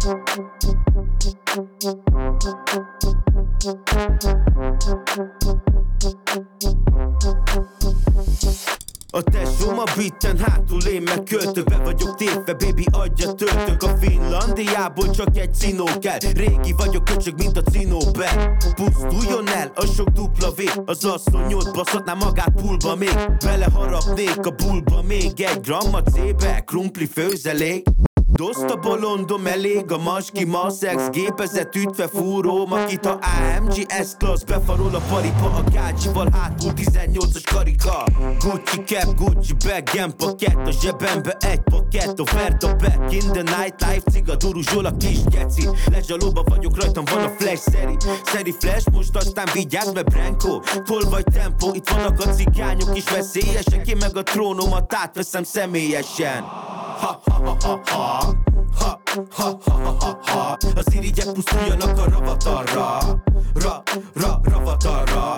A tesóm a beaten, hátul én meg költök. Be vagyok tévve, baby, adja töltök. A Finlandiából csak egy cinó kell. Régi vagyok, köcsög, mint a cinóbe. Pusztuljon el a sok dupla V. Az asszony nyolc baszhatná magát pulba még. Beleharapnék a bulba még egy gramma C-be, krumpli főzelék. Doszt a bolondom elég, a maski, ma szex, gépezet ütve fúró Makita AMG S-Class, befarol a paripa, a gácsival hátul 18-as karika. Gucci cap, Gucci bag, gen pakett, a zsebembe egy pakett, offert a back in the nightlife, ciga duruzsol a kis geci. Lezsalóba vagyok, rajtam van a flash szeri flash, most aztán vigyázz, mert Branko, tol vagy tempo, itt vannak a cigányok is veszélyesek, én meg a trónomat átveszem személyesen. Ha ha ha ha ha, ha ha ha ha ha. Az irigyek pusztuljanak a ravatarra, ravatarra.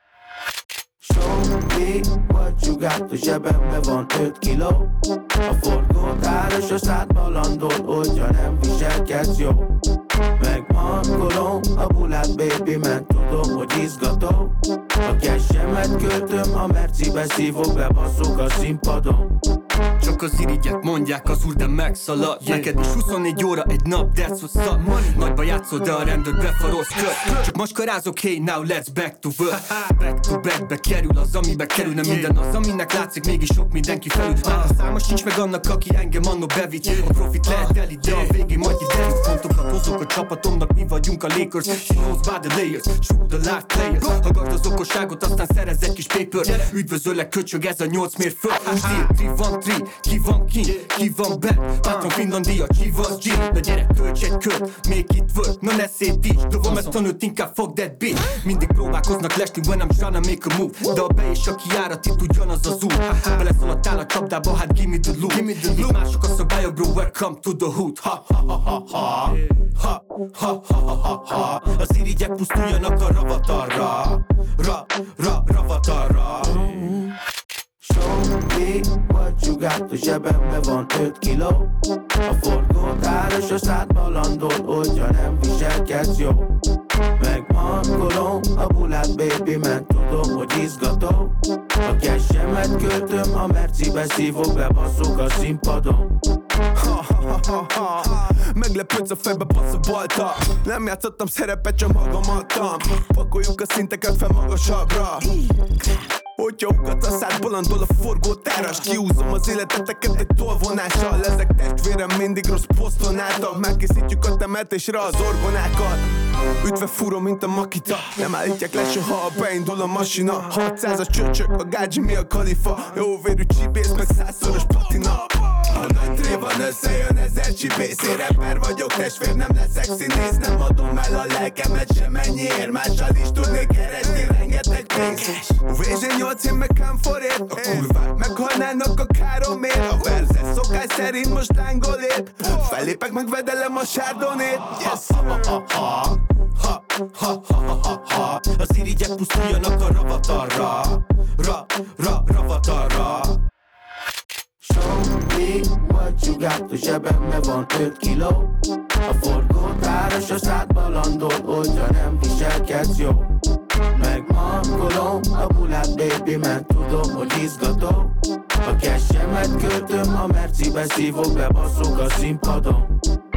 Show me what you got, a zsebembe van 5 kiló. A forgótáros a szádba landol, hogyha nem viselkedsz jó. Megmangolom a bulát, baby, mert tudom, hogy izgató. A cashemet költöm, a Mercibe szívok, bebasszok a színpadon. Csak az irigyek mondják, az úr, de megszalad. Neked is 24 óra egy nap, that's what's up. Nagyba játszol, de a rendőr befarolsz kört. Csak maskarázok, hey now let's back to work. Back to backbe kerül az, amibe kerül. Nem minden az, aminek látszik, mégis sok mindenki felül. Már a száma sincs meg annak, aki engem annó bevitt. A profit lehet el ide, a végén majd kiderül. Pontokat hozok a csapatomnak, mi vagyunk a Lakers. She knows by the layers, shoot the live players. Hallgass az okosságot, aztán szerezz egy kis paper. Üdvözöllek, köcsög, ez a 8 mérföld. Steel 3-1-3, ki van king, ki van back. Patron Finlandia, Chivas G. De gyerek, tölts egy kört, make it work. Na ne szétíts, dovom ezt tanult, inkább fuck that bitch. Mindig próbálkoznak lesni when I'm tryna make a move. De a be és a kijárat, itt ugyanaz az út. Beleszaladtál a csapdába, hát give me the loot. Itt mások a szabályok, bro, welcome to the hood. Ha ha ha ha ha, ha ha ha ha ha. Az irigyek pusztuljanak a ravatarra, ravatarra. Show me what you got, a zsebembe van 5 kiló. A forgótáros a szádba landol, hogyha nem viselkedsz jó. Megmangolom a bulát, baby, mert tudom, hogy izgató. A cashemet költöm, a Mercibe szívok, bebasszok a színpadon. Meglepődsz a fejbe, passz a balta. Nem játszottam szerepet, csak magam adtam. Pakoljuk a szinteket fel magasabbra. Hogyha ugat a szád, balandol a forgótáras. Kiúzom az életeteket egy tolvonással. Ezek testvérem, mindig rossz poszton álltak. Megkészítjük a temetésre az orgonákat. Ütve fúró, mint a Makita. Nem állítják le soha, ha beindul a masina. 600 a csöcsök, a gágyi, mi a kalifa. Jóvérű csibész, meg 100-szoros platina. Ha nagy tré van, összejön 1000 csibész. Én rapper vagyok, testvér, nem leszek színész. Nem adom el a lelkemet sem ennyiért. Mással is tudnék keresni rengeteg pénzt. VZ8, én meg Camforért. A kurvák meghalnának a káromért. A verze szokás szerint most lángolét. Fellépek, megvedelem a sárdonét. Yes. Ha ha ha ha ha. Az irigyek pusztuljanak a ravatarra, ravatarra. Show me what you got, a zsebembe van 5 kiló. A forgótáros a szádba landol, hogyha nem viselkedsz jó. Megmangolom a bulát, baby, mert tudom, hogy izgató. A cashemet költöm, a Mercibe szívok, bebasszok a színpadon.